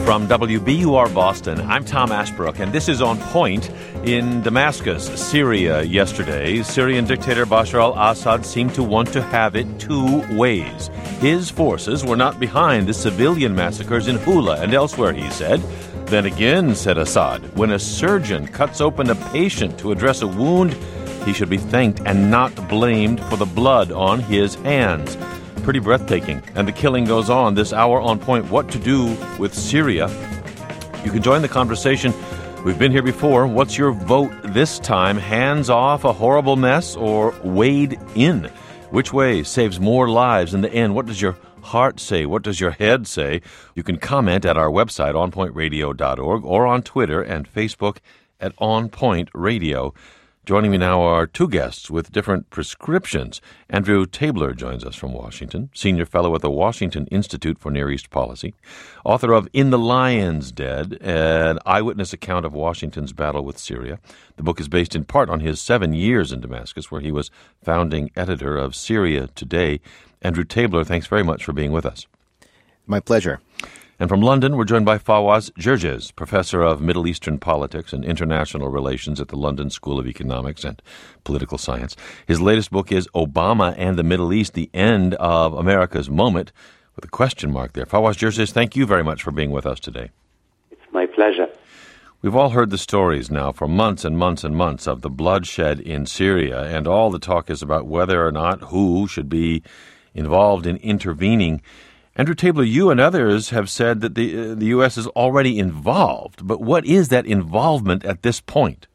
From WBUR Boston, I'm Tom Ashbrook, and this is On Point. In Damascus, Syria yesterday, Syrian dictator Bashar al-Assad seemed to want to have it two ways. His forces were not behind the civilian massacres in Hula and elsewhere, he said. Then again, said Assad, when a surgeon cuts open a patient to address a wound, he should be thanked and not blamed for the blood on his hands. Pretty breathtaking. And the killing goes on. This hour On Point, what to do with Syria. You can join the conversation. We've been here before. What's your vote this time? Hands off a horrible mess or wade in? Which way saves more lives in the end? What does your heart say? What does your head say? You can comment at our website, onpointradio.org, or on Twitter and Facebook at On Point Radio. Joining me now are two guests with different prescriptions. Andrew Tabler joins us from Washington, senior fellow at the Washington Institute for Near East Policy, author of In the Lion's Den, an eyewitness account of Washington's battle with Syria. The book is based in part on his 7 years in Damascus, where he was founding editor of Syria Today. Andrew Tabler, thanks very much for being with us. My pleasure. And from London, we're joined by Fawaz Gerges, professor of Middle Eastern politics and international relations at the London School of Economics and Political Science. His latest book is Obama and the Middle East, the End of America's Moment, with a question mark there. Fawaz Gerges, thank you very much for being with us today. It's my pleasure. We've all heard the stories now for months and months and months of the bloodshed in Syria, and all the talk is about whether or not who should be involved in intervening. Andrew Tabler, you and others have said that the U.S. is already involved, but what is that involvement at this point?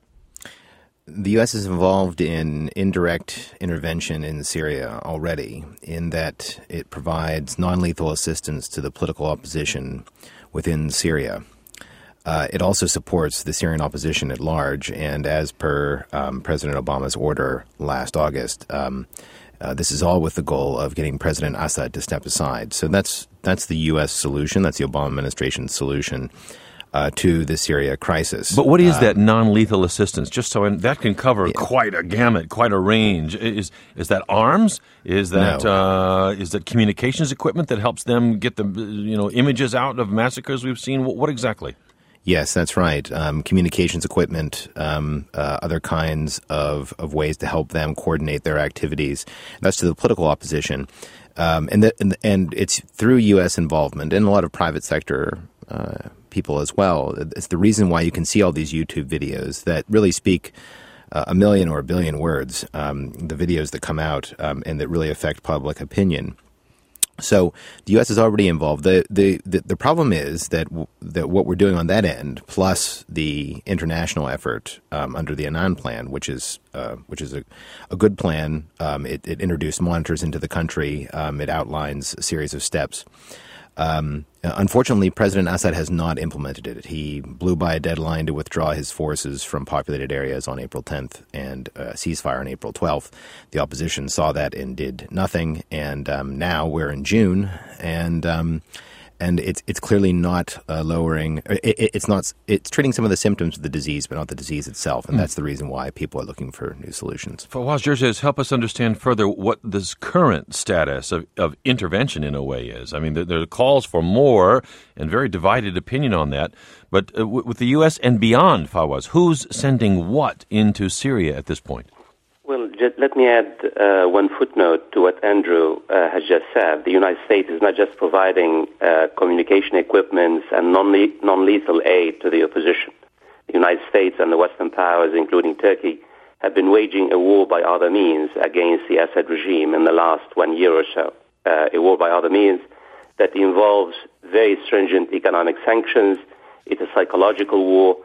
The U.S. is involved in indirect intervention in Syria already, in that it provides non-lethal assistance to the political opposition within Syria. It also supports the Syrian opposition at large, and as per President Obama's order last August, this is all with the goal of getting President Assad to step aside. So that's the U.S. solution. That's the Obama administration's solution to the Syria crisis. But what is that non-lethal assistance? Just so that can cover quite a gamut, quite a range. Is that arms? Is that is that communications equipment that helps them get the images out of massacres we've seen? What exactly? Yes, that's right. Communications equipment, other kinds of ways to help them coordinate their activities. That's to the political opposition, and it's through U.S. involvement and a lot of private sector people as well. It's the reason why you can see all these YouTube videos that really speak a million or a billion words. The videos that come out and that really affect public opinion. So the U.S. is already involved. The problem is that what we're doing on that end, plus the international effort under the Annan Plan, which is a good plan. It introduced monitors into the country. It outlines a series of steps. Unfortunately, President Assad has not implemented it. He blew by a deadline to withdraw his forces from populated areas on April 10th and ceasefire on April 12th. The opposition saw that and did nothing. And now we're in June, and it's clearly not lowering. It's treating some of the symptoms of the disease, but not the disease itself. And that's the reason why people are looking for new solutions. Fawaz Gerges, help us understand further what this current status of intervention in a way is. I mean, there are calls for more and very divided opinion on that. But with the U.S. and beyond, Fawaz, who's sending what into Syria at this point? Well, let me add one footnote to what Andrew has just said. The United States is not just providing communication equipment and non-lethal aid to the opposition. The United States and the Western powers, including Turkey, have been waging a war by other means against the Assad regime in the last 1 year or so. A war by other means that involves very stringent economic sanctions. It's a psychological war.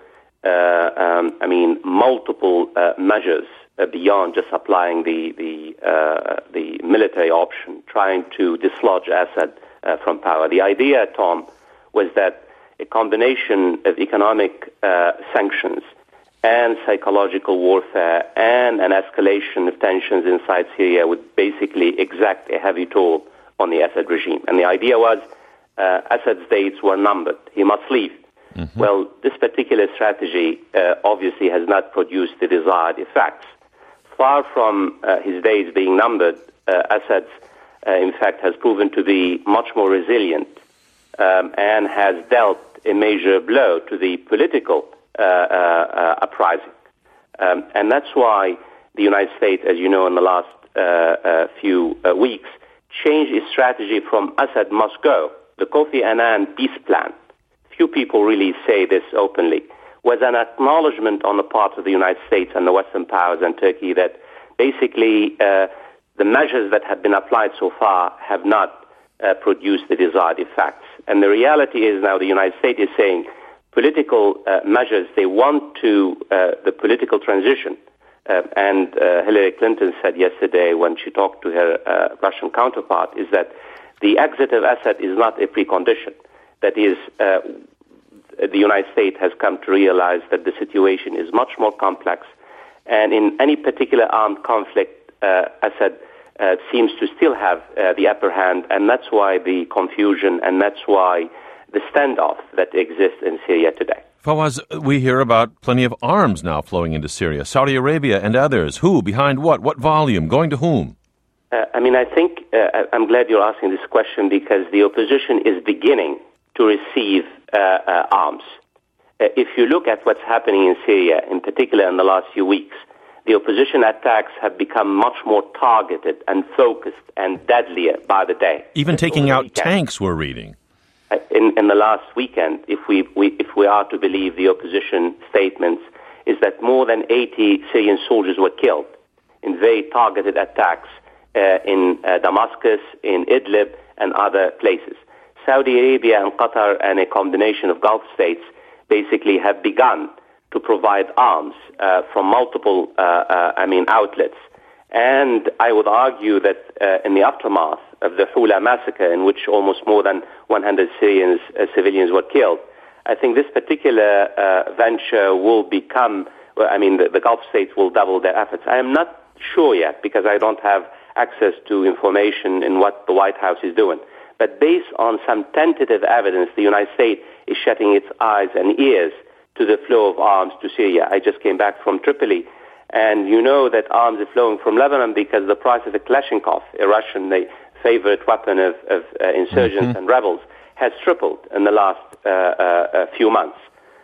Multiple measures beyond just applying the military option, trying to dislodge Assad from power. The idea, Tom, was that a combination of economic sanctions and psychological warfare and an escalation of tensions inside Syria would basically exact a heavy toll on the Assad regime. And the idea was Assad's days were numbered. He must leave. Mm-hmm. Well, this particular strategy obviously has not produced the desired effects. Far from his days being numbered, Assad, in fact, has proven to be much more resilient and has dealt a major blow to the political uprising. And that's why the United States, as you know, in the last few weeks, changed its strategy from Assad must go. The Kofi Annan peace plan, few people really say this openly, was an acknowledgement on the part of the United States and the Western powers and Turkey that basically the measures that have been applied so far have not produced the desired effects. And the reality is now the United States is saying political measures, they want to, the political transition. And Hillary Clinton said yesterday when she talked to her Russian counterpart is that the exit of Assad is not a precondition. That is, the United States has come to realize that the situation is much more complex. And in any particular armed conflict, Assad seems to still have the upper hand. And that's why the confusion and that's why the standoff that exists in Syria today. Fawaz, we hear about plenty of arms now flowing into Syria. Saudi Arabia and others. Who? Behind what? What volume? Going to whom? I think I'm glad you're asking this question because the opposition is beginning to receive arms. If you look at what's happening in Syria, in particular in the last few weeks, the opposition attacks have become much more targeted and focused and deadlier by the day. Even taking out tanks, we're reading. In the last weekend, if we are to believe the opposition statements, is that more than 80 Syrian soldiers were killed in very targeted attacks in Damascus, in Idlib, and other places. Saudi Arabia and Qatar and a combination of Gulf states basically have begun to provide arms from multiple, outlets. And I would argue that in the aftermath of the Hula massacre, in which almost more than 100 Syrian civilians were killed, I think this particular venture will become, the Gulf states will double their efforts. I am not sure yet because I don't have access to information in what the White House is doing. But based on some tentative evidence, the United States is shutting its eyes and ears to the flow of arms to Syria. I just came back from Tripoli, and you know that arms are flowing from Lebanon because the price of the Kalashnikov, a Russian favorite weapon of insurgents and rebels, has tripled in the last few months.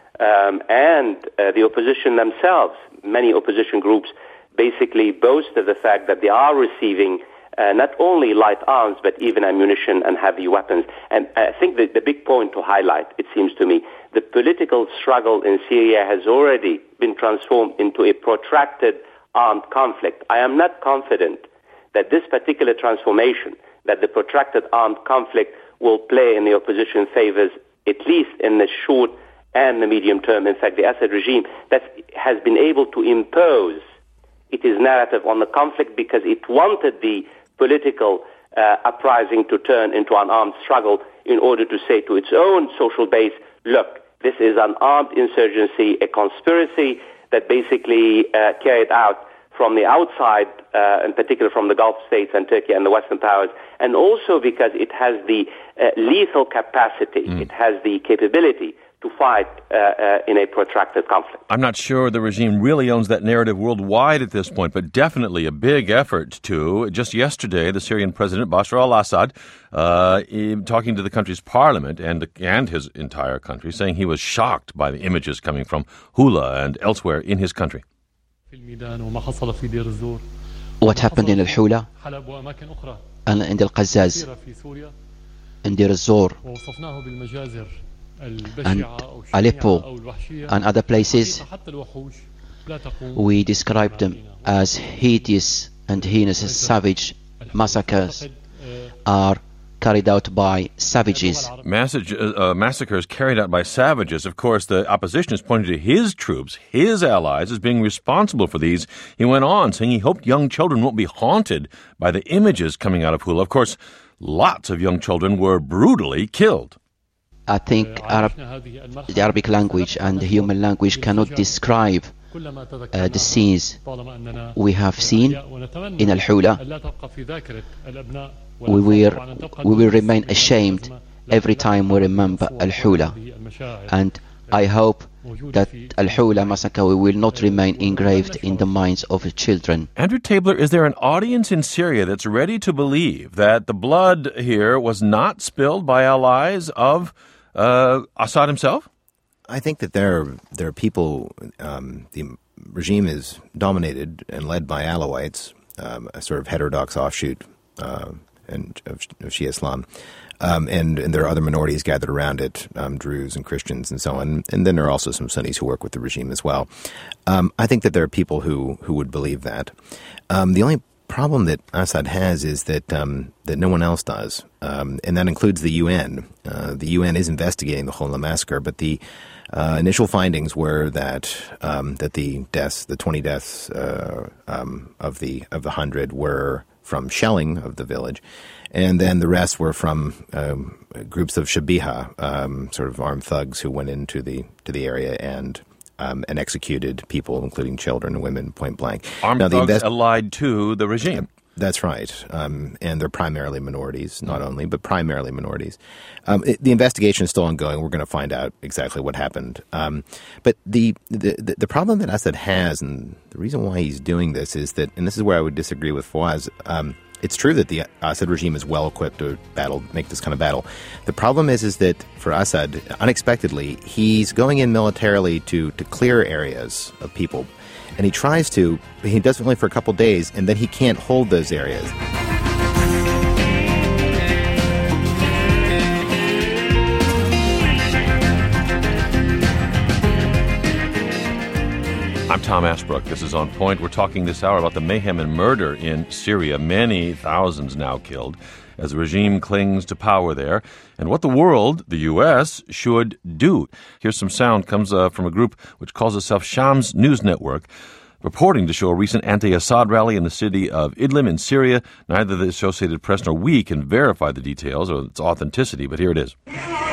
And the opposition themselves, many opposition groups, basically boast of the fact that they are receiving not only light arms, but even ammunition and heavy weapons. And I think the big point to highlight, it seems to me, the political struggle in Syria has already been transformed into a protracted armed conflict. I am not confident that this particular transformation, that the protracted armed conflict will play in the opposition favors, at least in the short and the medium term. In fact, the Assad regime that has been able to impose its narrative on the conflict because it wanted the political uprising to turn into an armed struggle in order to say to its own social base, look, this is an armed insurgency, a conspiracy that basically carried out from the outside, in particular from the Gulf states and Turkey and the Western powers, and also because it has the lethal capacity, it has the capability to fight in a protracted conflict. I'm not sure the regime really owns that narrative worldwide at this point, but definitely a big effort to. Just yesterday, the Syrian President Bashar al-Assad, talking to the country's parliament and his entire country, saying he was shocked by the images coming from Hula and elsewhere in his country. What happened in Al-Hula and in Al-Qazzaz, in Deir ez-Zor, and Aleppo and other places, we described them as hideous and heinous savage massacres are carried out by savages. Massacres carried out by savages. Of course, the opposition is pointing to his troops, his allies, as being responsible for these. He went on saying he hoped young children won't be haunted by the images coming out of Hula. Of course, lots of young children were brutally killed. I think the Arabic language and the human language cannot describe the scenes we have seen in Al-Hula. We will remain ashamed every time we remember Al-Hula. And I hope that Al-Hula massacre will not remain engraved in the minds of children. Andrew Tabler, is there an audience in Syria that's ready to believe that the blood here was not spilled by allies of Assad himself? I think that there are people. The regime is dominated and led by Alawites, a sort of heterodox offshoot of Shia Islam. And there are other minorities gathered around it, Druze and Christians and so on. And then there are also some Sunnis who work with the regime as well. I think that there are people who would believe that. The only problem that Assad has is that no one else does, and that includes the UN. The UN is investigating the Hula massacre, but the initial findings were that the 20 deaths of the 100 were from shelling of the village, and then the rest were from groups of Shabiha, sort of armed thugs who went into the area and executed people, including children and women, point blank. Armed thugs allied to the regime. That's right. And they're primarily minorities, not only, but primarily minorities. The investigation is still ongoing. We're going to find out exactly what happened. But the problem that Assad has, and the reason why he's doing this is that, and this is where I would disagree with Fawaz, it's true that the Assad regime is well equipped to make this kind of battle. The problem is that for Assad, unexpectedly, he's going in militarily to clear areas of people. And he tries to, but he does it only for a couple days, and then he can't hold those areas. I'm Tom Ashbrook. This is On Point. We're talking this hour about the mayhem and murder in Syria. Many thousands now killed as the regime clings to power there, and what the world, the U.S., should do. Here's some sound comes from a group which calls itself Shams News Network, reporting to show a recent anti-Assad rally in the city of Idlib in Syria. Neither the Associated Press nor we can verify the details or its authenticity, but here it is.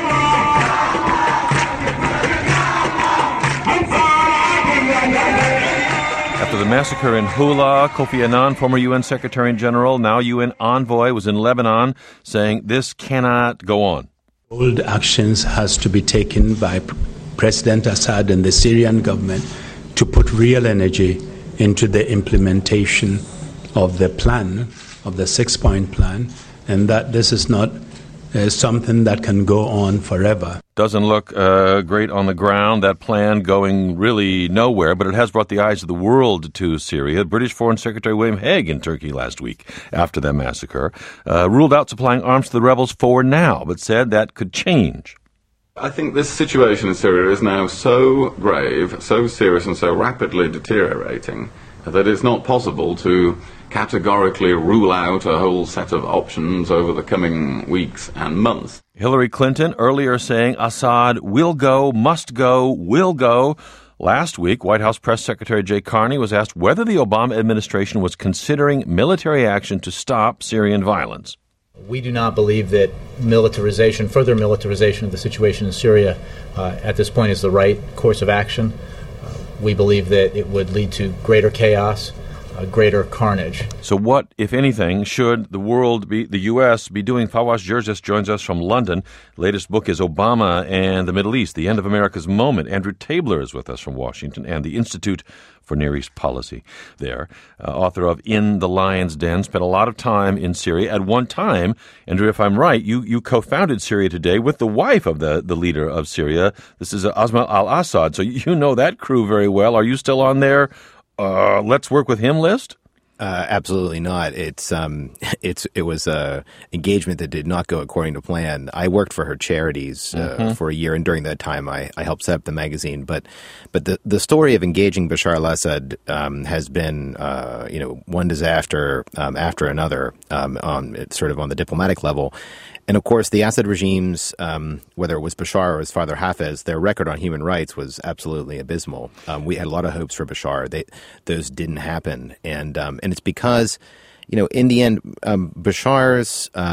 After the massacre in Hula, Kofi Annan, former UN Secretary-General, now UN envoy, was in Lebanon saying this cannot go on. Bold actions has to be taken by President Assad and the Syrian government to put real energy into the implementation of the plan, of the 6-point plan, and that this is not something that can go on forever. Doesn't look great on the ground, that plan going really nowhere, but it has brought the eyes of the world to Syria. British Foreign Secretary William Hague in Turkey last week after that massacre ruled out supplying arms to the rebels for now, but said that could change. I think this situation in Syria is now so grave, so serious and so rapidly deteriorating that it's not possible to categorically rule out a whole set of options over the coming weeks and months. Hillary Clinton earlier saying Assad will go, must go, will go. Last week, White House Press Secretary Jay Carney was asked whether the Obama administration was considering military action to stop Syrian violence. We do not believe that further militarization of the situation in Syria at this point is the right course of action. We believe that it would lead to greater chaos, greater carnage. So what, if anything, should the world be, the U.S., be doing? Fawaz Georges joins us from London. Latest book is Obama and the Middle East, The End of America's Moment. Andrew Tabler is with us from Washington and the Institute for Near East Policy there. Author of In the Lion's Den, spent a lot of time in Syria. At one time, Andrew, if I'm right, you co-founded Syria Today with the wife of the leader of Syria. This is Asma al-Assad, so you know that crew very well. Are you still on their let's work with him list? Absolutely not. It was a engagement that did not go according to plan. I worked for her charities for a year, and during that time, I helped set up the magazine. But the story of engaging Bashar al-Assad has been one disaster after another on the diplomatic level. And of course, the Assad regimes, whether it was Bashar or his father Hafez, their record on human rights was absolutely abysmal. We had a lot of hopes for Bashar; those didn't happen, and it's because, in the end, Bashar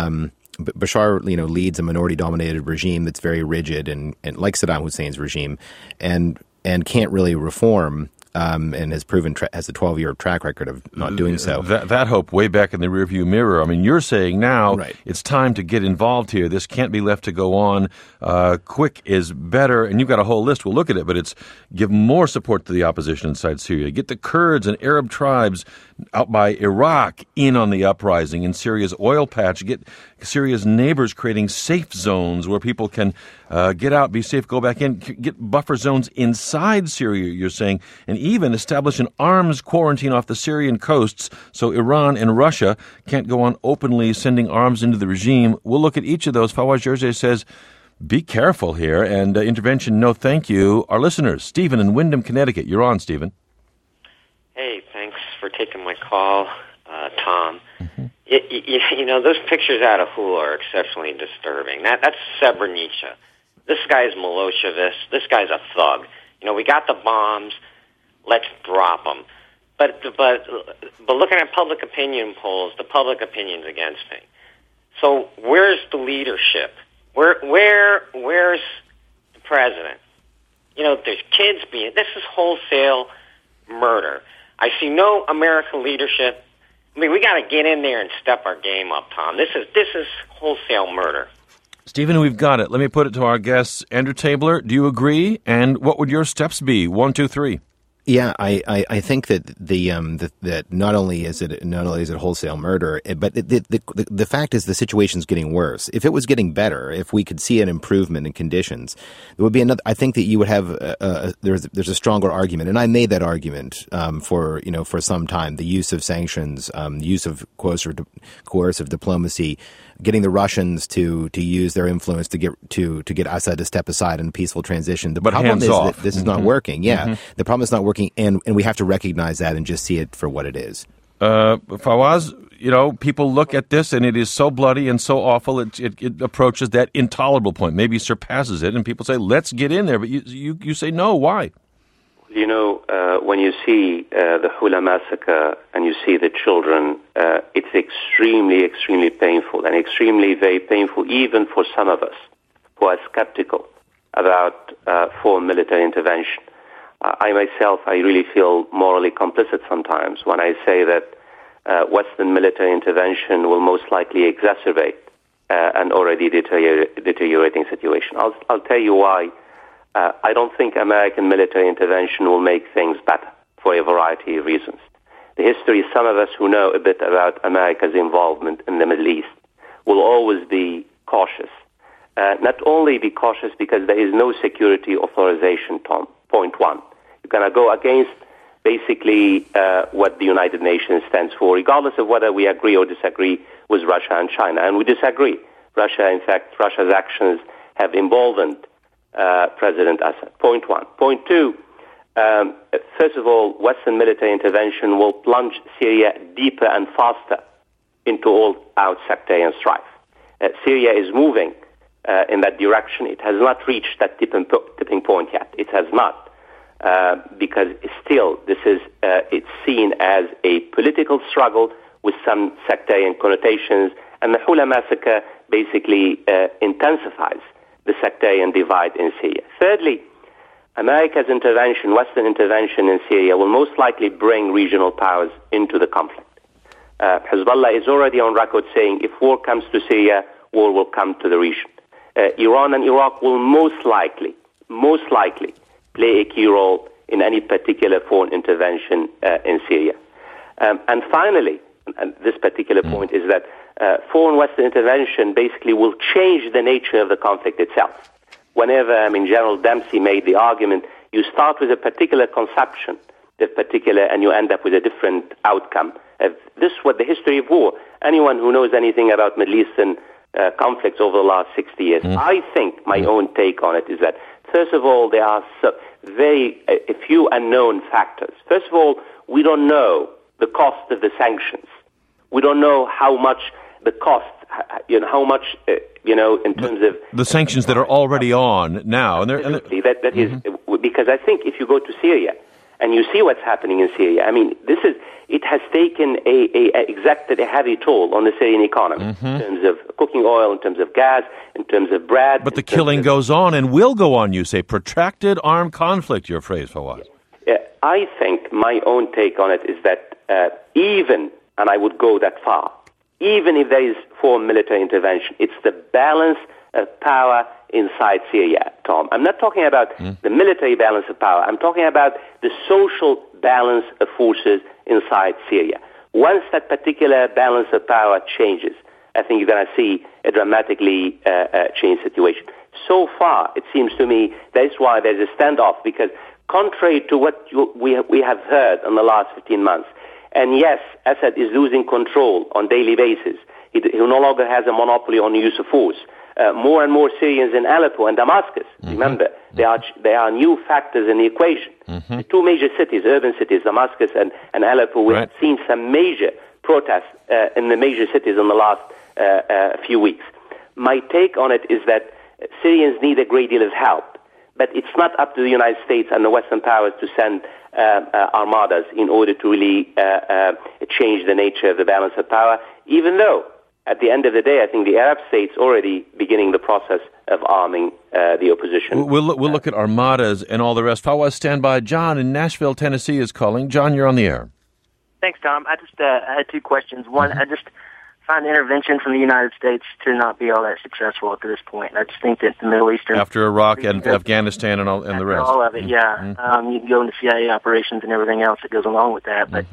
leads a minority-dominated regime that's very rigid and like Saddam Hussein's regime, and can't really reform. and has proven has a 12-year track record of not doing so. That hope way back in the rearview mirror. I mean, you're saying now it's time to get involved here. This can't be left to go on. Quick is better, and you've got a whole list. We'll look at it, but it's give more support to the opposition inside Syria. Get the Kurds and Arab tribes out by Iraq in on the uprising in Syria's oil patch. Get Syria's neighbors creating safe zones where people can get out, be safe, go back in. Get buffer zones inside Syria, you're saying, and even establish an arms quarantine off the Syrian coasts so Iran and Russia can't go on openly sending arms into the regime. We'll look at each of those. Fawaz Jersey says, be careful here, and intervention, no thank you. Our listeners, Stephen in Windham, Connecticut. You're on, Stephen. Hey, thanks for taking my call, Tom. You know, those pictures out of Hula are exceptionally disturbing. That's Srebrenica. This guy's Milosevic. This guy's a thug. You know, we got the bombs. Let's drop them. But looking at public opinion polls, the public opinion's against me. So where's the leadership? Where's the president? You know, there's kids being. This is wholesale murder. I see no American leadership. I mean, we got to get in there and step our game up, Tom. This is wholesale murder. Stephen, we've got it. Let me put it to our guests. Andrew Tabler, do you agree? And what would your steps be? 1, 2, 3. Yeah, I think that that not only is it wholesale murder, but the fact is the situation's getting worse. If it was getting better, if we could see an improvement in conditions, there would be another. I think that you would have there's a stronger argument, and I made that argument for some time. The use of sanctions, use of coercive diplomacy, getting the Russians to use their influence to get Assad to step aside in a peaceful transition. The problem is that this is not working. Yeah, the problem is not working. And we have to recognize that and just see it for what it is. Fawaz, you know, people look at this and it is so bloody and so awful, it approaches that intolerable point, maybe surpasses it, and people say, let's get in there. But you say no. Why? You know, when you see the Hula massacre and you see the children, it's extremely, extremely painful, and extremely very painful even for some of us who are skeptical about foreign military intervention. I myself, I really feel morally complicit sometimes when I say that Western military intervention will most likely exacerbate an already deteriorating situation. I'll tell you why. I don't think American military intervention will make things better for a variety of reasons. The history, some of us who know a bit about America's involvement in the Middle East will always be cautious. Not only be cautious because there is no security authorization, Tom. Point one. You're going to go against basically what the United Nations stands for, regardless of whether we agree or disagree with Russia and China. And we disagree. Russia's actions have emboldened President Assad. Point one. Point two, first of all, Western military intervention will plunge Syria deeper and faster into all-out sectarian strife. Syria is moving in that direction. It has not reached that tipping point yet. It has not. Because still this is it's seen as a political struggle with some sectarian connotations, and the Hula massacre basically intensifies the sectarian divide in Syria. Thirdly, America's intervention, Western intervention in Syria, will most likely bring regional powers into the conflict. Hezbollah is already on record saying if war comes to Syria, war will come to the region. Iran and Iraq will most likely play a key role in any particular foreign intervention in Syria. And finally, and this particular point is that foreign Western intervention basically will change the nature of the conflict itself. Whenever, General Dempsey made the argument, you start with a particular conception, and you end up with a different outcome. This is what the history of war. Anyone who knows anything about Middle Eastern conflicts over the last 60 years, I think my own take on it is that, first of all, there are a few unknown factors. First of all, we don't know the cost of the sanctions. We don't know how much the cost, how much, in terms of the sanctions that are already on now. And that is because I think if you go to Syria and you see what's happening in Syria, it has taken exacted a heavy toll on the Syrian economy in terms of cooking oil, in terms of gas, in terms of bread. But the killing goes on and will go on, you say. Protracted armed conflict, your phrase, Fawaz. I think my own take on it is that even, and I would go that far, even if there is foreign military intervention, it's the balance of power inside Syria, Tom. I'm not talking about the military balance of power. I'm talking about the social balance of forces inside Syria. Once that particular balance of power changes, I think you're going to see a dramatically changed situation. So far, it seems to me that's why there's a standoff, because contrary to what we have heard in the last 15 months, and yes, Assad is losing control on daily basis. He no longer has a monopoly on use of force. More and more Syrians in Aleppo and Damascus, remember, there are new factors in the equation. The two major cities, urban cities, Damascus and Aleppo, we have seen some major protests in the major cities in the last few weeks. My take on it is that Syrians need a great deal of help, but it's not up to the United States and the Western powers to send armadas in order to really change the nature of the balance of power, even though at the end of the day, I think the Arab states already beginning the process of arming the opposition. We'll look at armadas and all the rest. Fawaz, stand by. John in Nashville, Tennessee is calling. John, you're on the air. Thanks, Tom. I just I had two questions. One, I just find intervention from the United States to not be all that successful at this point. I just think that the Middle Eastern... After Iraq and Afghanistan and the rest. All of it, yeah. You can go into CIA operations and everything else that goes along with that, but...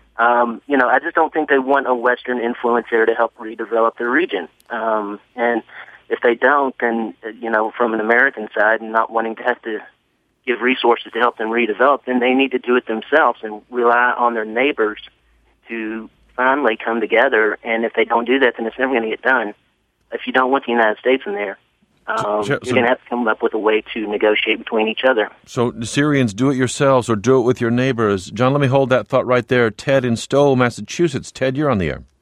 I just don't think they want a Western influence there to help redevelop the region. And if they don't, then, from an American side and not wanting to have to give resources to help them redevelop, then they need to do it themselves and rely on their neighbors to finally come together. And if they don't do that, then it's never going to get done. If you don't want the United States in there, you're going to have to come up with a way to negotiate between each other. So the Syrians, do it yourselves or do it with your neighbors. John, let me hold that thought right there. Ted in Stowe, Massachusetts. Ted, you're on the air.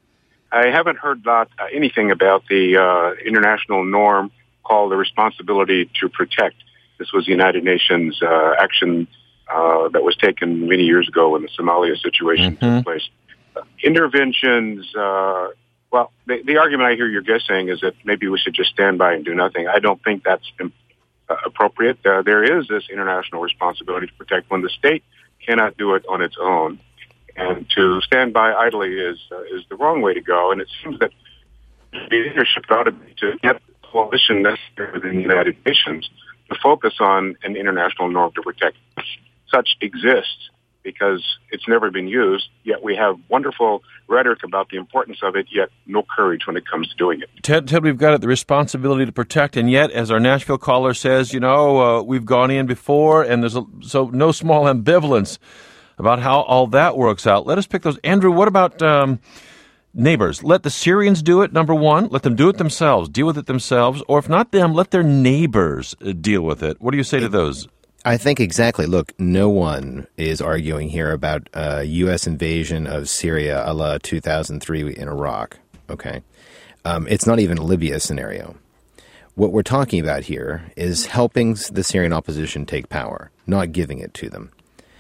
I haven't heard anything about the international norm called the responsibility to protect. This was the United Nations action that was taken many years ago when the Somalia situation took place. Interventions... Well, the argument I hear your guest saying is that maybe we should just stand by and do nothing. I don't think that's appropriate. There is this international responsibility to protect when the state cannot do it on its own. And to stand by idly is the wrong way to go. And it seems that the leadership ought to be to get the coalition necessary within the United Nations to focus on an international norm to protect. Such exists because it's never been used, yet we have wonderful rhetoric about the importance of it, yet no courage when it comes to doing it. Ted, we've got the responsibility to protect, and yet, as our Nashville caller says, we've gone in before, and there's so no small ambivalence about how all that works out. Let us pick those. Andrew, what about neighbors? Let the Syrians do it, number one. Let them do it themselves, deal with it themselves, or if not them, let their neighbors deal with it. What do you say to those? I think exactly. Look, no one is arguing here about U.S. invasion of Syria a la 2003 in Iraq, okay? It's not even a Libya scenario. What we're talking about here is helping the Syrian opposition take power, not giving it to them.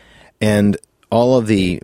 And all of the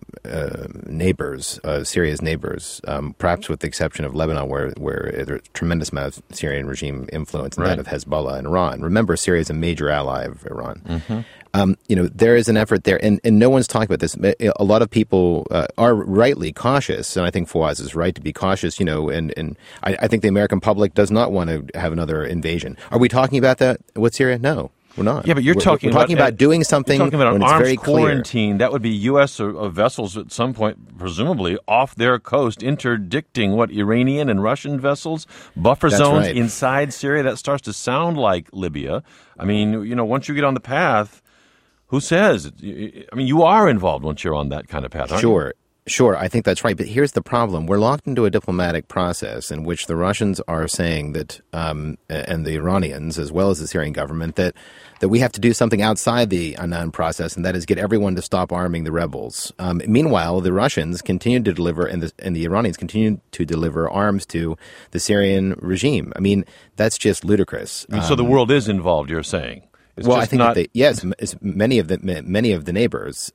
neighbors, Syria's neighbors, perhaps with the exception of Lebanon, where there's a tremendous amount of Syrian regime influence, and that of Hezbollah and Iran. Remember, Syria is a major ally of Iran. There is an effort there, and no one's talking about this. A lot of people are rightly cautious, and I think Fawaz is right to be cautious, and I think the American public does not want to have another invasion. Are we talking about that with Syria? No. We're not. Yeah, but we're talking about doing something. You're talking about when an it's arms very quarantine. That would be U.S. or vessels at some point, presumably off their coast, interdicting Iranian and Russian vessels, buffer zones inside Syria. That starts to sound like Libya. I mean, once you get on the path, who says? I mean, you are involved once you're on that kind of path, aren't you? Sure, I think that's right. But here's the problem. We're locked into a diplomatic process in which the Russians are saying that, and the Iranians, as well as the Syrian government, that we have to do something outside the Annan process, and that is get everyone to stop arming the rebels. Meanwhile, the Russians continue to deliver, and the Iranians continue to deliver arms to the Syrian regime. I mean, that's just ludicrous. So the world is involved, you're saying? I think it's many of the neighbors,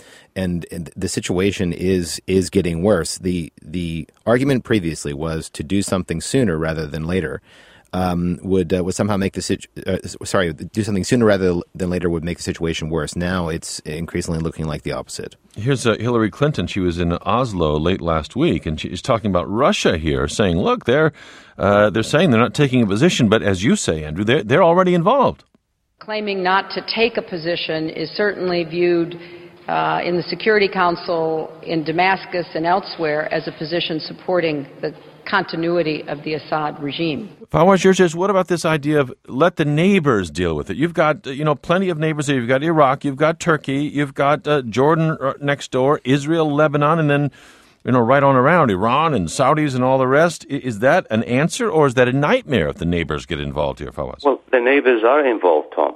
and the situation is getting worse. The argument previously was to do something sooner rather than later. would somehow make do something sooner rather than later would make the situation worse. Now it's increasingly looking like the opposite. Here's Hillary Clinton. She was in Oslo late last week, and she's talking about Russia here, saying, look, they're saying they're not taking a position, but as you say, Andrew, they're already involved. Claiming not to take a position is certainly viewed in the Security Council in Damascus and elsewhere as a position supporting the continuity of the Assad regime. Fawaz Gerges, what about this idea of let the neighbors deal with it? You've got, plenty of neighbors there. You've got Iraq, you've got Turkey, you've got Jordan next door, Israel, Lebanon, and then, right on around Iran and Saudis and all the rest. Is that an answer, or is that a nightmare if the neighbors get involved here, Fawaz? Well, the neighbors are involved, Tom.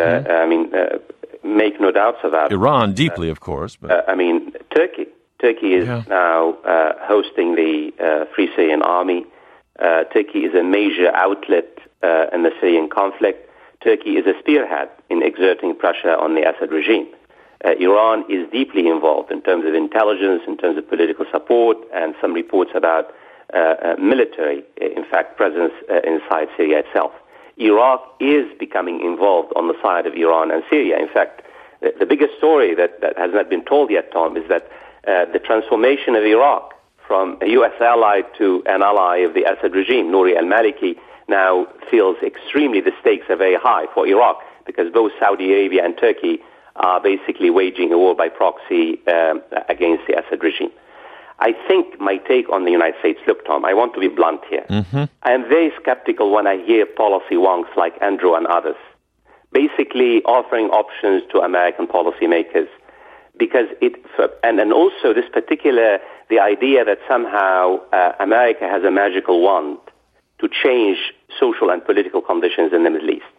Make no doubts about it. Iran, deeply, of course. But. Turkey. Turkey is now hosting the Free Syrian Army. Turkey is a major outlet in the Syrian conflict. Turkey is a spearhead in exerting pressure on the Assad regime. Iran is deeply involved in terms of intelligence, in terms of political support, and some reports about military, in fact, presence inside Syria itself. Iraq is becoming involved on the side of Iran and Syria. In fact, the biggest story that has not been told yet, Tom, is that the transformation of Iraq from a U.S. ally to an ally of the Assad regime, Nouri al-Maliki, now feels extremely the stakes are very high for Iraq because both Saudi Arabia and Turkey are basically waging a war by proxy against the Assad regime. I think my take on the United States, look, Tom, I want to be blunt here. I am very skeptical when I hear policy wonks like Andrew and others basically offering options to American policymakers because and also this particular, the idea that somehow America has a magical wand to change social and political conditions in the Middle East.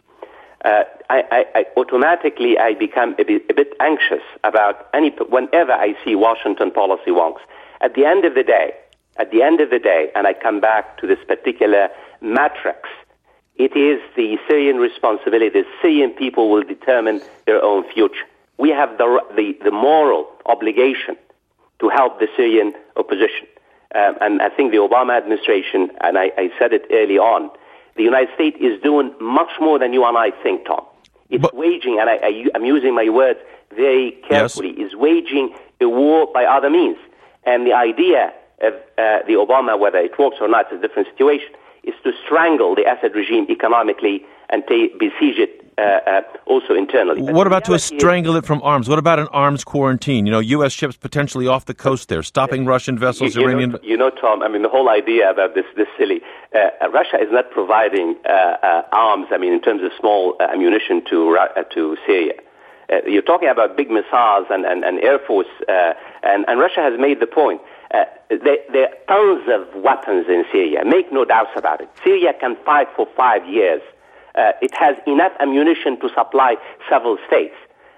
I automatically become a bit anxious about whenever I see Washington policy wonks. At the end of the day, and I come back to this particular matrix, it is the Syrian responsibility. The Syrian people will determine their own future. We have the moral obligation to help the Syrian opposition. And I think the Obama administration, and I said it early on, the United States is doing much more than you and I think, Tom. It's waging, and I'm using my words very carefully, is waging a war by other means. And the idea of the Obama, whether it works or not, is a different situation, is to strangle the Assad regime economically and besiege it also internally. But what about to strangle it from arms? What about an arms quarantine? U.S. ships potentially off the coast there, stopping Russian vessels, Iranian... Tom, the whole idea about this silly... Russia is not providing arms, in terms of small ammunition to Syria. You're talking about big missiles and Air Force, and Russia has made the point. There are tons of weapons in Syria. Make no doubts about it. Syria can fight for 5 years. It has enough ammunition to supply several states.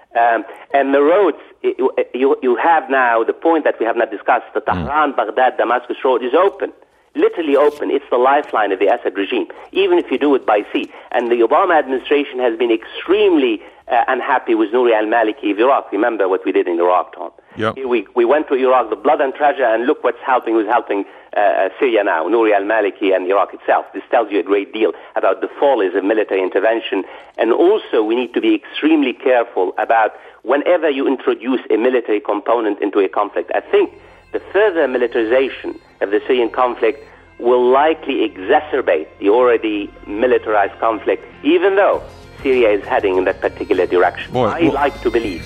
And the roads, you have now the point that we have not discussed, the Tehran, Baghdad, Damascus road is open. Literally open. It's the lifeline of the Assad regime, even if you do it by sea. And the Obama administration has been extremely unhappy with Nouri al-Maliki of Iraq. Remember what we did in Iraq, Tom. Yep. We went to Iraq, the blood and treasure, and look who's helping Syria now, Nouri al-Maliki and Iraq itself. This tells you a great deal about the follies of military intervention. And also we need to be extremely careful about whenever you introduce a military component into a conflict. I think the further militarization of the Syrian conflict will likely exacerbate the already militarized conflict, even though Syria is heading in that particular direction. I like to believe.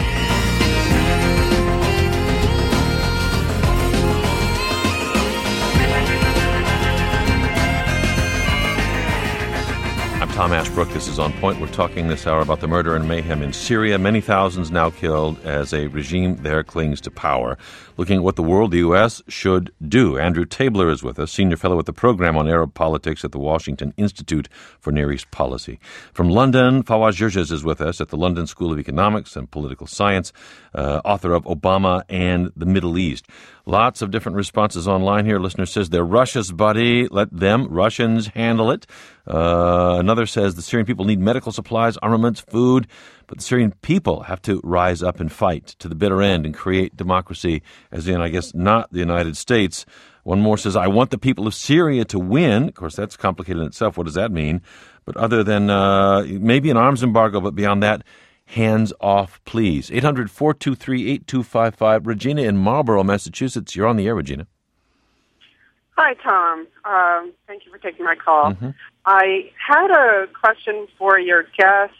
I'm Tom Ashbrook. This is On Point. We're talking this hour about the murder and mayhem in Syria. Many thousands now killed as a regime there clings to power. Looking at what the world, the U.S., should do. Andrew Tabler is with us, senior fellow at the program on Arab politics at the Washington Institute for Near East Policy. From London, Fawaz Gerges is with us at the London School of Economics and Political Science, author of Obama and the Middle East. Lots of different responses online here. Listener says they're Russia's buddy. Let them, Russians, handle it. Another says the Syrian people need medical supplies, armaments, food, but the Syrian people have to rise up and fight to the bitter end and create democracy, as in, I guess, not the United States. One more says, I want the people of Syria to win. Of course, that's complicated in itself. What does that mean? But other than maybe an arms embargo, but beyond that, hands off, please. 800-423-8255. Regina in Marlborough, Massachusetts. You're on the air, Regina. Hi, Tom. Thank you for taking my call. Mm-hmm. I had a question for your guest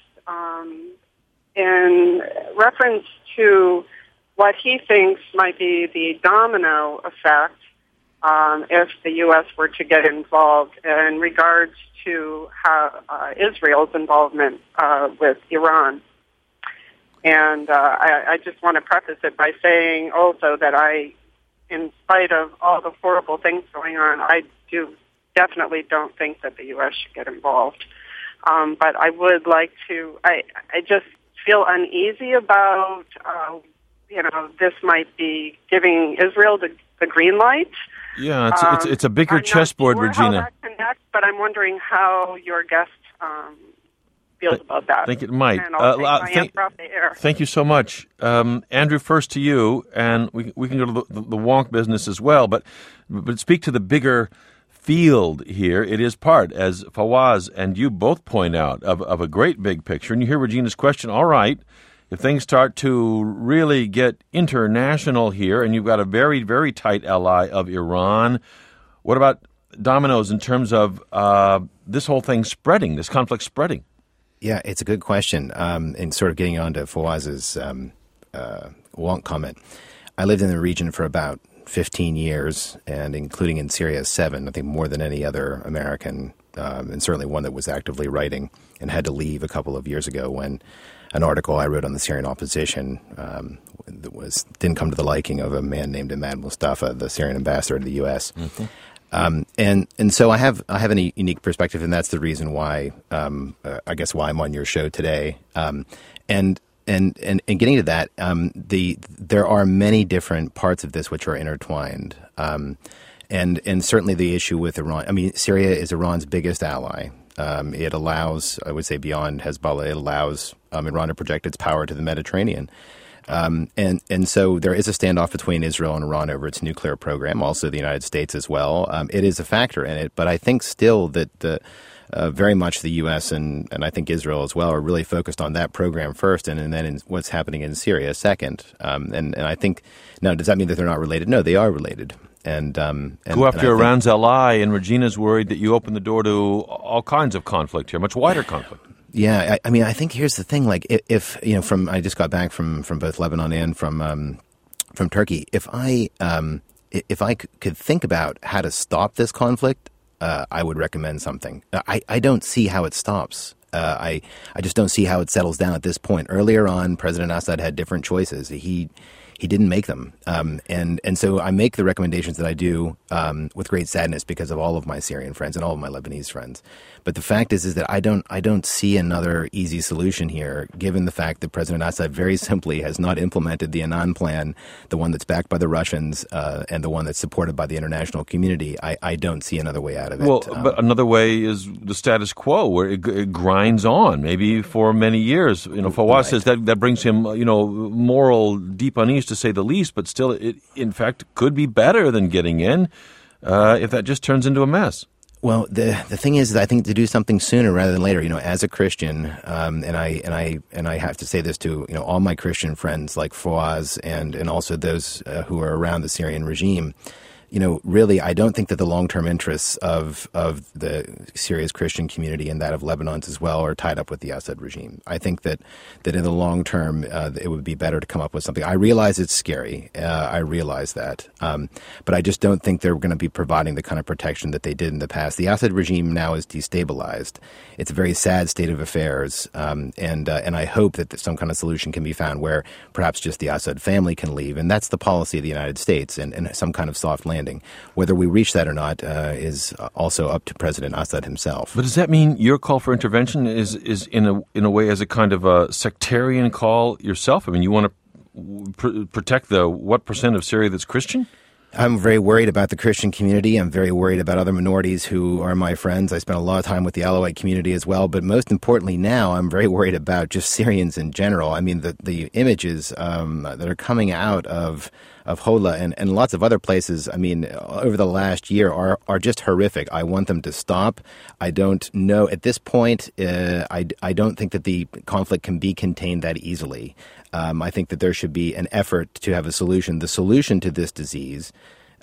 in reference to what he thinks might be the domino effect if the U.S. were to get involved in regards to how Israel's involvement with Iran. And I just want to preface it by saying also that in spite of all the horrible things going on, I definitely don't think that the U.S. should get involved. But I would like to, I just feel uneasy about, this might be giving Israel the green light. Yeah, it's a bigger chessboard, I'm not sure Regina. how that connects, but I'm wondering how your guest feels about that. I think it might. And I'll take my answer off the air. Thank you so much. Andrew, first to you, and we can go to the wonk business as well, but speak to the bigger field here. It is part, as Fawaz and you both point out, of a great big picture. And you hear Regina's question, all right, if things start to really get international here, and you've got a very, very tight ally of Iran, what about dominoes in terms of this whole thing spreading, this conflict spreading? Yeah, it's a good question. And sort of getting on to Fawaz's wonk comment. I lived in the region for about 15 years, and including in Syria 7, I think more than any other American, and certainly one that was actively writing, and had to leave a couple of years ago when an article I wrote on the Syrian opposition didn't come to the liking of a man named Imad Mustafa, the Syrian ambassador to the U.S. Mm-hmm. And so I have a unique perspective, and that's the reason why I guess why I'm on your show today. And getting to that, there are many different parts of this which are intertwined. And certainly the issue with Iran. I mean, Syria is Iran's biggest ally. It allows, I would say, beyond Hezbollah, it allows Iran to project its power to the Mediterranean. And so there is a standoff between Israel and Iran over its nuclear program, also the United States as well. It is a factor in it, but I think still that very much the U.S. and I think Israel as well are really focused on that program first, and then in what's happening in Syria second. And I think, now, does that mean that they're not related? No, they are related. Go after Iran's ally, and Regina's worried that you open the door to all kinds of conflict here, much wider conflict. Yeah, I mean, I think here's the thing. Like, if I just got back from both Lebanon and from Turkey. If I could think about how to stop this conflict, I would recommend something. I don't see how it stops. I just don't see how it settles down at this point. Earlier on, President Assad had different choices. He didn't make them. And so I make the recommendations that I do with great sadness because of all of my Syrian friends and all of my Lebanese friends. But the fact is that I don't see another easy solution here, given the fact that President Assad very simply has not implemented the Annan plan, the one that's backed by the Russians and the one that's supported by the international community. I don't see another way out of it. Well, but another way is the status quo, where it grinds on, maybe for many years. Fawaz says that brings him, moral deep unease, to say the least, but still, it in fact could be better than getting in if that just turns into a mess. Well, the thing is that I think to do something sooner rather than later. As a Christian, and I have to say this to all my Christian friends like Fawaz and also those who are around the Syrian regime. Really, I don't think that the long-term interests of the Syria's Christian community and that of Lebanon's as well are tied up with the Assad regime. I think that in the long term, it would be better to come up with something. I realize it's scary. I realize that. But I just don't think they're going to be providing the kind of protection that they did in the past. The Assad regime now is destabilized. It's a very sad state of affairs. And I hope that some kind of solution can be found where perhaps just the Assad family can leave. And that's the policy of the United States and some kind of soft landing. Whether we reach that or not is also up to President Assad himself. But does that mean your call for intervention is in a way as a kind of a sectarian call yourself? I mean, you want to protect the what percent of Syria that's Christian? I'm very worried about the Christian community. I'm very worried about other minorities who are my friends. I spent a lot of time with the Alawite community as well. But most importantly now, I'm very worried about just Syrians in general. I mean, the images that are coming out of Hola and lots of other places, I mean, over the last year are just horrific. I want them to stop. I don't know. At this point, I don't think that the conflict can be contained that easily. I think that there should be an effort to have a solution. The solution to this disease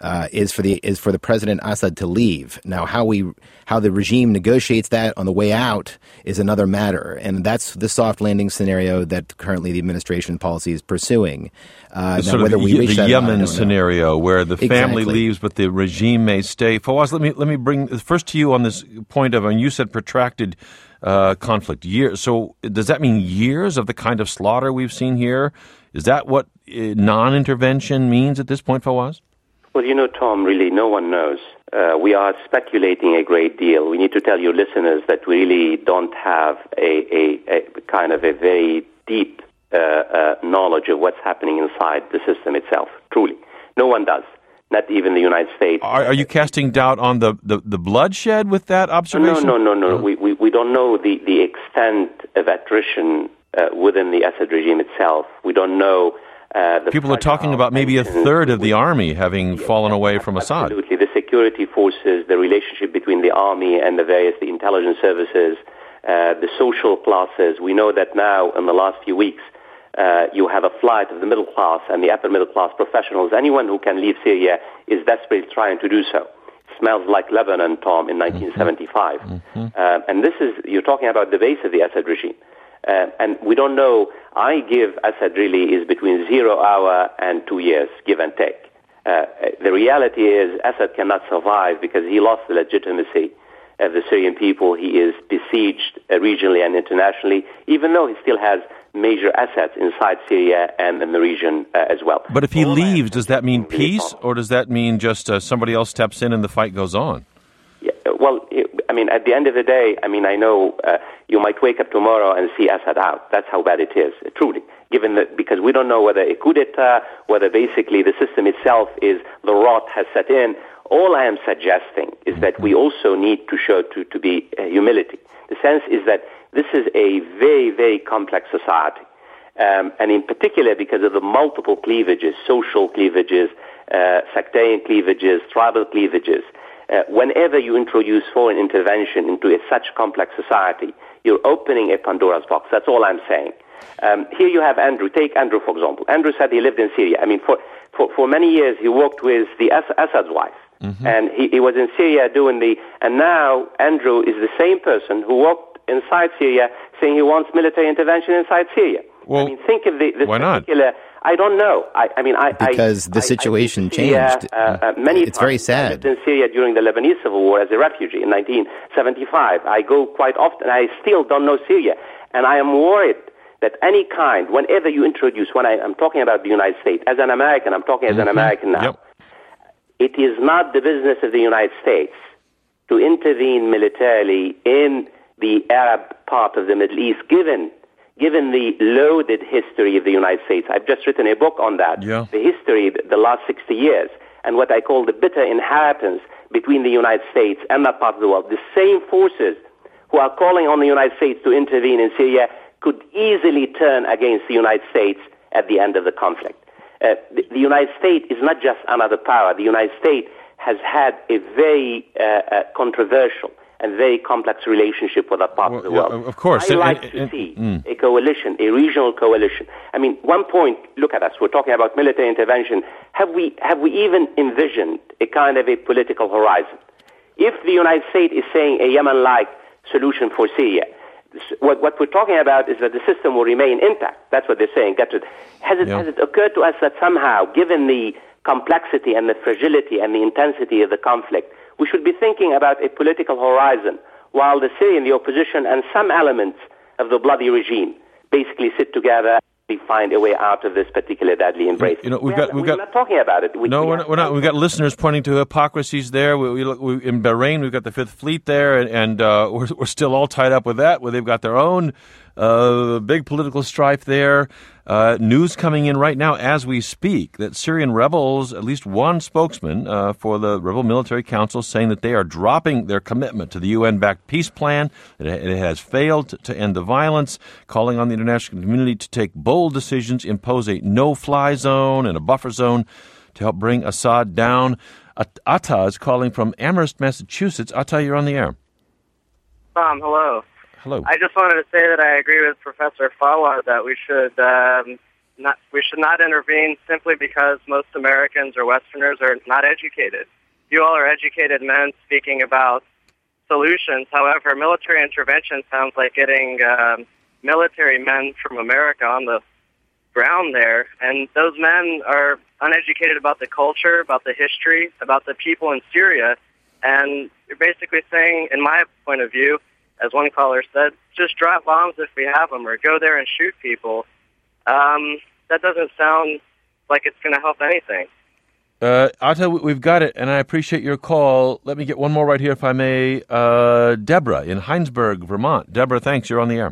is for the President Assad to leave. Now, how the regime negotiates that on the way out is another matter, and that's the soft landing scenario that currently the administration policy is pursuing. Now, whether we reach that, Yemen scenario where the family leaves but the regime may stay. Fawaz, let me bring first to you on this point of, and you said protracted conflict. Years. So does that mean years of the kind of slaughter we've seen here? Is that what non-intervention means at this point, Fawaz? Well, Tom, really, no one knows. We are speculating a great deal. We need to tell your listeners that we really don't have a kind of a very deep knowledge of what's happening inside the system itself. Truly. No one does. Not even the United States. Are you casting doubt on the bloodshed with that observation? No. We don't know the extent of attrition within the Assad regime itself. We don't know. People are talking about maybe a third of the army having fallen away from Assad. Absolutely. The security forces, the relationship between the army and the intelligence services, the social classes. We know that now in the last few weeks, you have a flight of the middle class and the upper middle class professionals. Anyone who can leave Syria is desperately trying to do so. It smells like Lebanon, Tom, in 1975. And you're talking about the base of the Assad regime. And we don't know. I give Assad really is between 0 hour and 2 years, give and take. The reality is Assad cannot survive because he lost the legitimacy of the Syrian people. He is besieged regionally and internationally, even though he still has major assets inside Syria and in the region as well. But if he leaves, does that mean peace, or does that mean just somebody else steps in and the fight goes on? Yeah, well, I mean, at the end of the day, I mean, I know you might wake up tomorrow and see Assad out. That's how bad it is, truly. Because we don't know whether a coup d'etat, whether basically the system itself is the rot has set in. All I am suggesting is that we also need to show to be humility. The sense is that this is a very, very complex society. And in particular because of the multiple cleavages, social cleavages, sectarian cleavages, tribal cleavages. Whenever you introduce foreign intervention into such complex society, you're opening a Pandora's box. That's all I'm saying. Here you have Andrew. Take Andrew, for example. Andrew said he lived in Syria. I mean, for many years he worked with the Assad's wife. And he was in Syria and now Andrew is the same person who walked inside Syria saying he wants military intervention inside Syria. Well, I mean, think of this why not? particular... I don't know. Because the situation changed. It's very sad. I lived in Syria during the Lebanese Civil War as a refugee in 1975. I go quite often. I still don't know Syria. And I am worried that any kind, whenever you introduce, when I'm talking about the United States, as an American, I'm talking as an American now, it is not the business of the United States to intervene militarily in the Arab part of the Middle East, given the loaded history of the United States. I've just written a book on that, the history, the last 60 years, and what I call the bitter inheritance between the United States and that part of the world. The same forces who are calling on the United States to intervene in Syria could easily turn against the United States at the end of the conflict. The United States is not just another power. The United States has had a very controversial and very complex relationship with that part of the world. Of course. I like to see a coalition, a regional coalition. I mean, one point, look at us, we're talking about military intervention. Have we even envisioned a kind of a political horizon? If the United States is saying a Yemen-like solution for Syria, what we're talking about is that the system will remain intact. That's what they're saying. Has it occurred to us that somehow, given the complexity and the fragility and the intensity of the conflict, we should be thinking about a political horizon while the Syrian, the opposition, and some elements of the bloody regime basically sit together and find a way out of this particular deadly embrace. We're not talking about it. We're not. We've got listeners pointing to hypocrisies there. We in Bahrain, we've got the Fifth Fleet there, and we're still all tied up with that, where they've got their own big political strife there. News coming in right now as we speak that Syrian rebels, at least one spokesman for the Rebel Military Council, saying that they are dropping their commitment to the UN-backed peace plan, that it has failed to end the violence, calling on the international community to take bold decisions, impose a no-fly zone and a buffer zone to help bring Assad down. Atta is calling from Amherst, Massachusetts. Atta, you're on the air. Tom, hello. Hello. I just wanted to say that I agree with Professor Fawad that we should not intervene simply because most Americans or Westerners are not educated. You all are educated men speaking about solutions. However, military intervention sounds like getting military men from America on the ground there, and those men are uneducated about the culture, about the history, about the people in Syria, and you're basically saying, in my point of view, as one caller said, just drop bombs if we have them, or go there and shoot people. That doesn't sound like it's going to help anything. Atta, we've got it, and I appreciate your call. Let me get one more right here, if I may. Deborah in Heinsberg, Vermont. Deborah, thanks. You're on the air.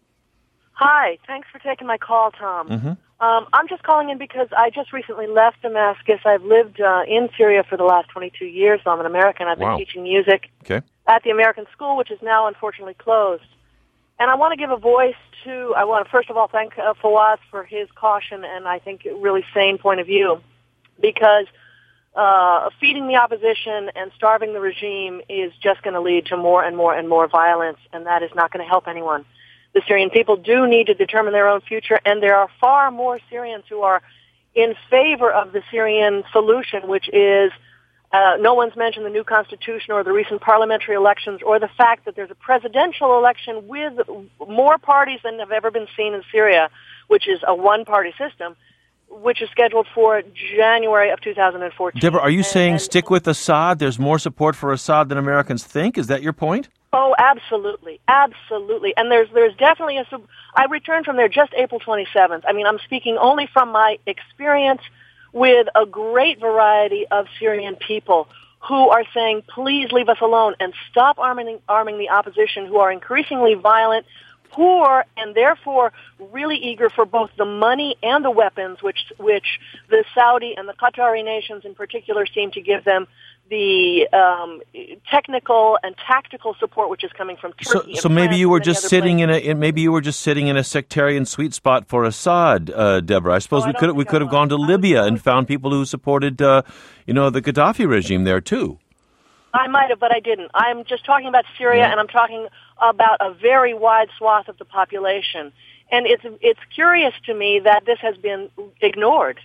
Hi. Thanks for taking my call, Tom. Mm-hmm. I'm just calling in because I just recently left Damascus. I've lived in Syria for the last 22 years, so I'm an American. I've been teaching music at the American School, which is now unfortunately closed. And I want to give a voice to, I want to first of all thank Fawaz for his caution and I think a really sane point of view, because feeding the opposition and starving the regime is just going to lead to more and more and more violence, and that is not going to help anyone. The Syrian people do need to determine their own future, and there are far more Syrians who are in favor of the Syrian solution, which is no one's mentioned the new constitution or the recent parliamentary elections or the fact that there's a presidential election with more parties than have ever been seen in Syria, which is a one-party system, which is scheduled for January of 2014. Deborah, are you saying stick with Assad? There's more support for Assad than Americans think? Is that your point? Oh, absolutely. Absolutely. And there's definitely I returned from there just April 27th. I mean, I'm speaking only from my experience with a great variety of Syrian people who are saying, please leave us alone and stop arming the opposition, who are increasingly violent, poor, and therefore really eager for both the money and the weapons, which the Saudi and the Qatari nations in particular seem to give them, the technical and tactical support which is coming from Turkey. So maybe you were just sitting in a sectarian sweet spot for Assad, Deborah. I suppose we could have gone to Libya and found people who supported the Gaddafi regime there too. I might have, but I didn't. I'm just talking about Syria, and I'm talking about a very wide swath of the population. And it's curious to me that this has been ignored.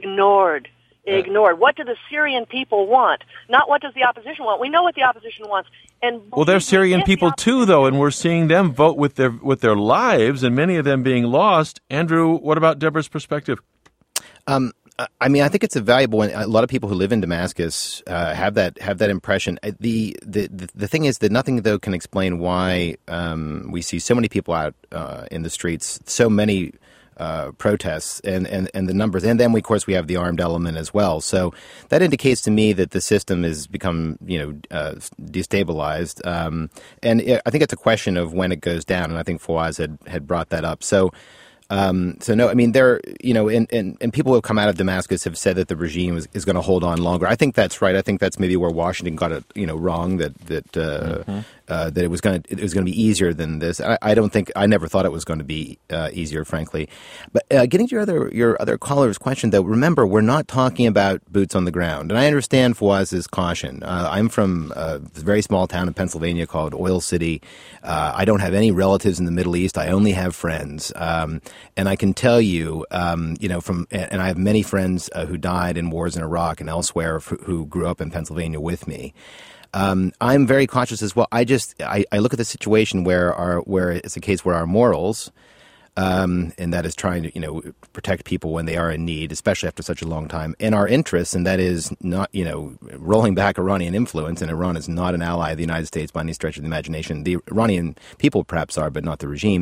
What do the Syrian people want? Not what does the opposition want. We know what the opposition wants. Well, they're Syrian people too, though, and we're seeing them vote with their lives, and many of them being lost. Andrew, what about Deborah's perspective? I mean, I think it's a valuable one. A lot of people who live in Damascus have that impression. The thing is that nothing, though, can explain why we see so many people out in the streets, so many protests and the numbers. And then, of course, we have the armed element as well. So that indicates to me that the system has become, destabilized. And I think it's a question of when it goes down. And I think Fawaz had brought that up. So no, I mean, and people who have come out of Damascus have said that the regime is going to hold on longer. I think that's right. I think that's maybe where Washington got it, wrong, that it was going to be easier than this. I never thought it was going to be easier, frankly. But getting to your other caller's question, though, remember, we're not talking about boots on the ground. And I understand Fawaz's caution. I'm from a very small town in Pennsylvania called Oil City. I don't have any relatives in the Middle East. I only have friends. And I can tell you, and I have many friends who died in wars in Iraq and elsewhere who grew up in Pennsylvania with me. I'm very cautious as well. I look at the situation where it's a case where our morals, and that is trying to protect people when they are in need, especially after such a long time, and our interests, and that is not rolling back Iranian influence. And Iran is not an ally of the United States by any stretch of the imagination. The Iranian people perhaps are, but not the regime.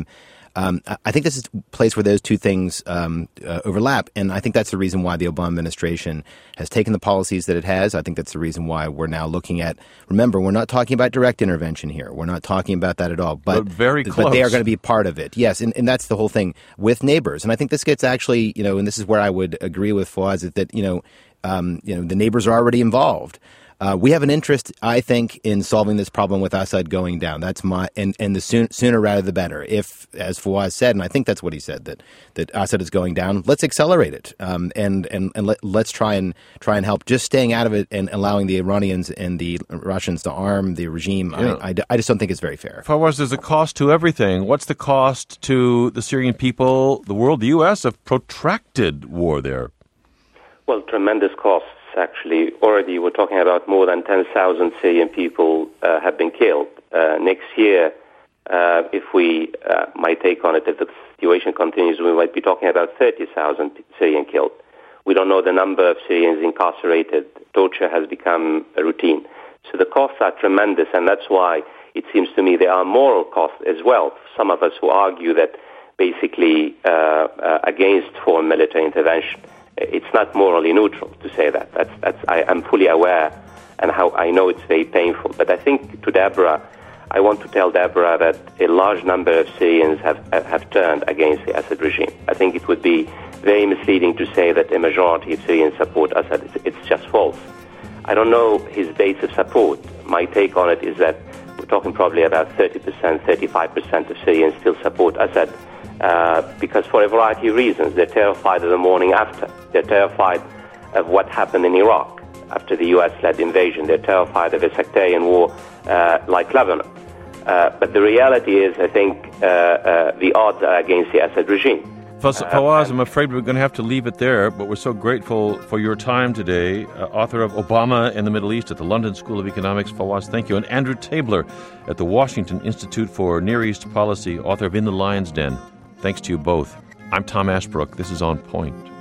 I think this is a place where those two things overlap, and I think that's the reason why the Obama administration has taken the policies that it has. I think that's the reason why we're now looking at, remember, we're not talking about direct intervention here. We're not talking about that at all. But very close. But they are going to be part of it, yes, and that's the whole thing with neighbors. And I think this gets actually, and this is where I would agree with Fawaz, is that, the neighbors are already involved. We have an interest, I think, in solving this problem with Assad going down. That's and the sooner rather the better. If, as Fawaz said, and I think that's what he said, that Assad is going down, let's accelerate it, and let's try and help. Just staying out of it and allowing the Iranians and the Russians to arm the regime, I just don't think it's very fair. Fawaz, there's a cost to everything. What's the cost to the Syrian people, the world, the U.S. of protracted war there? Well, tremendous costs. Actually, already we're talking about more than 10,000 Syrian people have been killed. Next year, if we might take on it, if the situation continues, we might be talking about 30,000 Syrian killed. We don't know the number of Syrians incarcerated. Torture has become a routine. So the costs are tremendous, and that's why it seems to me there are moral costs as well. Some of us who argue that basically against foreign military intervention. It's not morally neutral to say that. I'm fully aware, and how I know it's very painful. But I think I want to tell Deborah that a large number of Syrians have turned against the Assad regime. I think it would be very misleading to say that a majority of Syrians support Assad. It's just false. I don't know his base of support. My take on it is that we're talking probably about 30%, 35% of Syrians still support Assad. Because for a variety of reasons. They're terrified of the morning after. They're terrified of what happened in Iraq after the U.S.-led invasion. They're terrified of a sectarian war like Lebanon. But the reality is, I think, the odds are against the Assad regime. Fawaz, I'm afraid we're going to have to leave it there, but we're so grateful for your time today. Author of Obama and the Middle East at the London School of Economics, Fawaz, thank you. And Andrew Tabler at the Washington Institute for Near East Policy, author of In the Lion's Den. Thanks to you both. I'm Tom Ashbrook. This is On Point.